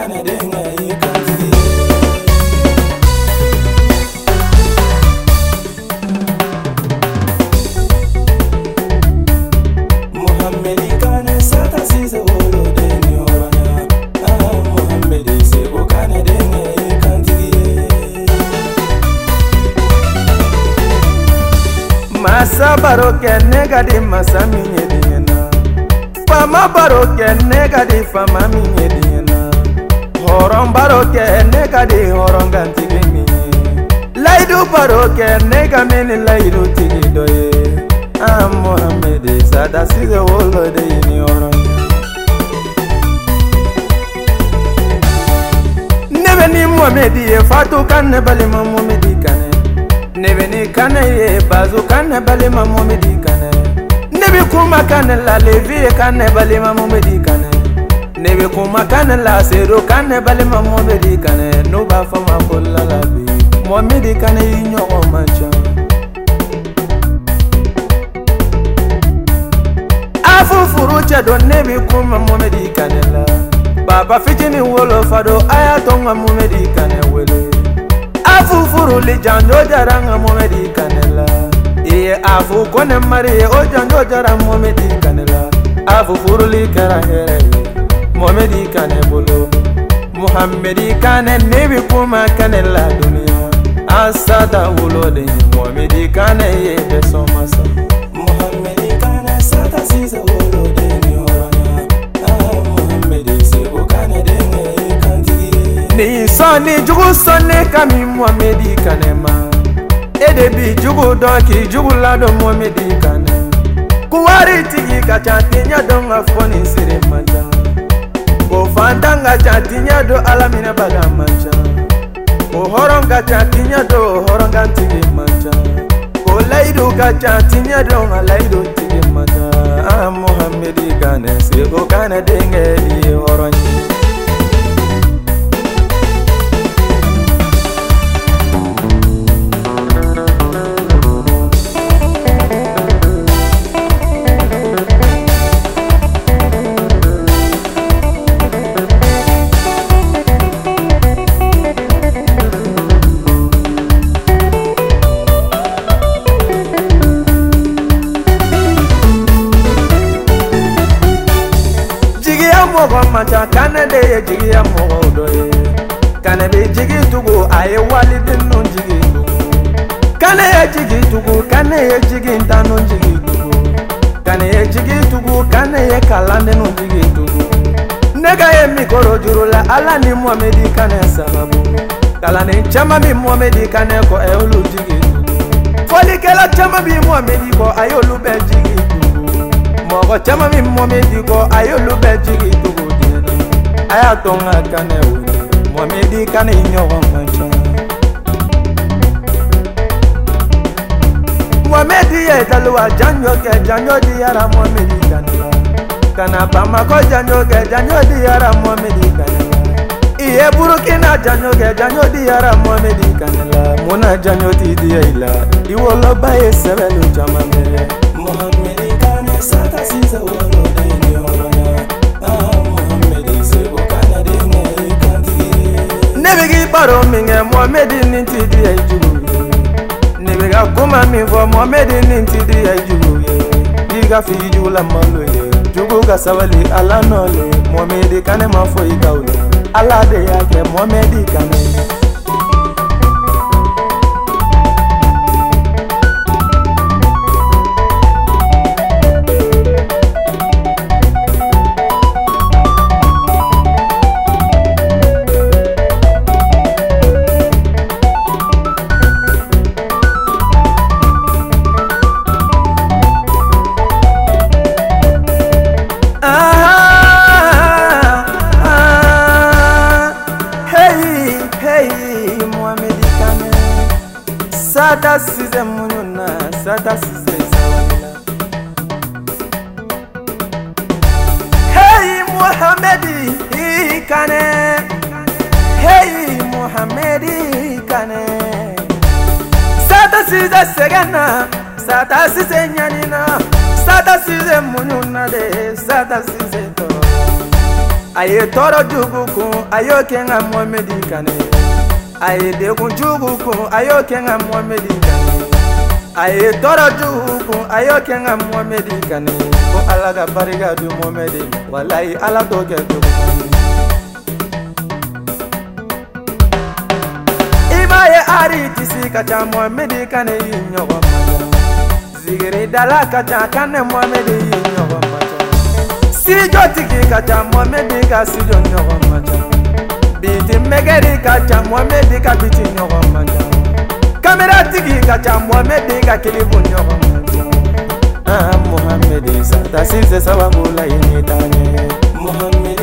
kana denga ikantigi Muhammedi kana sata size wolo deni orana Muhammedi sebo kana denga ikantigi Masa baroke negadi masa minyedina Fama baroke negadi fama minyedina Horon baroke negadi horon gantigini Laidu baroke negamini laidu tigidoye Muhammedi sada size wolo de yini horon Nebeni Muhammedi ye fatu kanne bali Muhammedi kane Nebeni kane ye bazu kane bali Muhammedi kane Nebi kuma kane la levi kane bali Muhammedi kane Nebi kuma kane la sero kane bali Muhammedi kane No ba fama kola la bi Muhammedi kane yinyo o mancha Afu furu chedo nebi kuma Muhammedi kane la Baba fijini wolo fado ayatonga Muhammedi kane wele Afu furu li janjo jaranga Muhammedi kane la Iye afu kone mariye o janjo jaranga Muhammedi kane la Afu furu li kara here Muhammedi kane bolo Muhammedi kane nebi kuma kane la dunia Asada wulo de Muhammedi kane ye beso masa Muhammedi kane sata size wulo de ni orana Muhammedi sebo kane denge kantigi Ni soni jugu sone kami Muhammedi kane ma Edebi jugu donki jugu lado Muhammedi kane Kuwari tigi kachatinya donga foni sire mata Kufandanga chatinya do alamina baga mancha Kuhoronga chatinya do horonga tigi mancha Kulaidu kachatinya do alaidu tigi mata Muhammedi kane sebo kane denge di horonyi Macha kane de ye jigi ya mogo doye Kane be jigi tugu aye wali dinu jigi tugu Kane ye jigi tugu kane ye jigi ntanu jigi tugu Kane ye jigi tugu kane ye kalande nu jigi tugu Nega ye mikoro jurula ala ni Muhammedi kane sababu Kalane chama bi Muhammedi kane ko eulu jigi tugu Foli kela chama bi Muhammedi ko ayolu be jigi tugu Mogo chama bi Muhammedi ko ayolu be jigi tugu Ayatonga kane uli Muhammedi kane inyowa mancha Muhammedi ye dalwa janyo ke janyo di yara Muhammedi kane la Kana bama ko janyo ke janyo di yara Muhammedi kane la Iye Burkina janyo ke janyo di yara Muhammedi kane la Muna janyo ti di ila Iwolo baye sebelu jamame Muhammedi kane sata size wolo de ni horona Nebigi baro minge Muhammedi ninti di ya jugu Nebiga kuma minfo Muhammedi ninti di ya jugu Diga fi jugu la malo ye Jugu ka sawali ala nole Muhammedi kane mafo ikaule Ala de yake Muhammedi kane Sata size mununa, sata size zawala Hey Muhammedi kane Hey Muhammedi kane Sata size segana, sata size nyanina Sata size mununa de, sata size to aye toro jugu kun ayo kenga Mohamed Kane aye degun jugu kun ayo kenga Mohamed Kane aye toro jugu kun ayo kenga Mohamed Kane ko ala ga bariga du Mohamed wallahi ala to ke to imaye ari tisi kacha Mohamed Kane yinyogo zigiri dala kacha kane Mohamed yinyogo si jotiki kacha Mohamed ka si jo nyogo macha biti megeri kacha Mohamed ka biti nyogo macha kamera tiki kacha Mohamed ka kilibu nyogo macha Mohamed sa tasise sababu la yinitane Mohamed